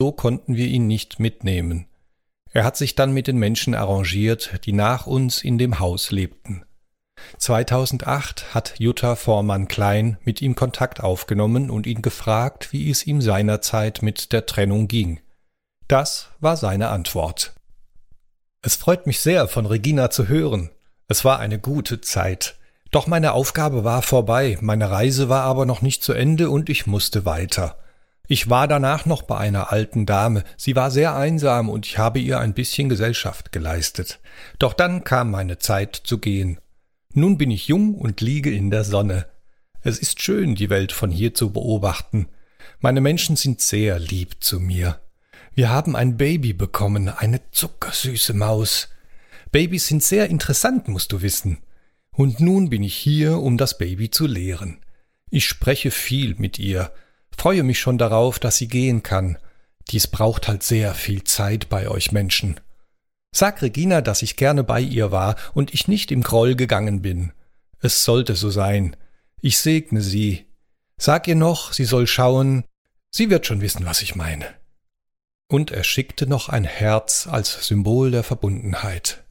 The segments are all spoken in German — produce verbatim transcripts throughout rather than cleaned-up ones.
so konnten wir ihn nicht mitnehmen. Er hat sich dann mit den Menschen arrangiert, die nach uns in dem Haus lebten. zweitausendacht hat Jutta Vormann-Klein mit ihm Kontakt aufgenommen und ihn gefragt, wie es ihm seinerzeit mit der Trennung ging. Das war seine Antwort. Es freut mich sehr, von Regina zu hören. Es war eine gute Zeit. Doch meine Aufgabe war vorbei, meine Reise war aber noch nicht zu Ende und ich musste weiter. Ich war danach noch bei einer alten Dame, sie war sehr einsam und ich habe ihr ein bisschen Gesellschaft geleistet. Doch dann kam meine Zeit zu gehen. Nun bin ich jung und liege in der Sonne. Es ist schön, die Welt von hier zu beobachten. Meine Menschen sind sehr lieb zu mir. Wir haben ein Baby bekommen, eine zuckersüße Maus. Babys sind sehr interessant, musst du wissen. Und nun bin ich hier, um das Baby zu lehren. Ich spreche viel mit ihr, freue mich schon darauf, dass sie gehen kann. Dies braucht halt sehr viel Zeit bei euch Menschen. Sag Regina, dass ich gerne bei ihr war und ich nicht im Groll gegangen bin. Es sollte so sein. Ich segne sie. Sag ihr noch, sie soll schauen. Sie wird schon wissen, was ich meine. Und er schickte noch ein Herz als Symbol der Verbundenheit.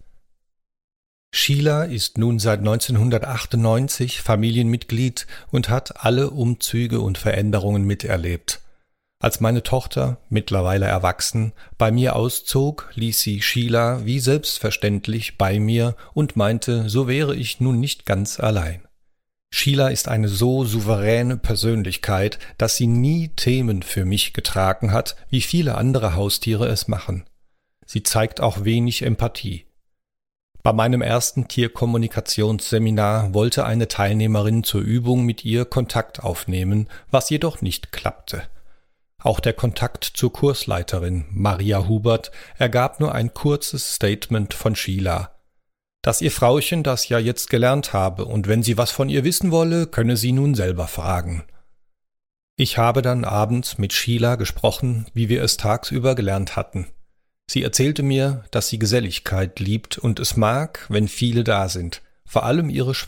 Sheila ist nun seit neunzehnhundertachtundneunzig Familienmitglied und hat alle Umzüge und Veränderungen miterlebt. Als meine Tochter, mittlerweile erwachsen, bei mir auszog, ließ sie Sheila wie selbstverständlich bei mir und meinte, so wäre ich nun nicht ganz allein. Sheila ist eine so souveräne Persönlichkeit, dass sie nie Themen für mich getragen hat, wie viele andere Haustiere es machen. Sie zeigt auch wenig Empathie. Bei meinem ersten Tierkommunikationsseminar wollte eine Teilnehmerin zur Übung mit ihr Kontakt aufnehmen, was jedoch nicht klappte. Auch der Kontakt zur Kursleiterin, Maria Hubert, ergab nur ein kurzes Statement von Sheila. Dass ihr Frauchen das ja jetzt gelernt habe und wenn sie was von ihr wissen wolle, könne sie nun selber fragen. Ich habe dann abends mit Sheila gesprochen, wie wir es tagsüber gelernt hatten. Sie erzählte mir, dass sie Geselligkeit liebt und es mag, wenn viele da sind, vor allem ihre Schwester.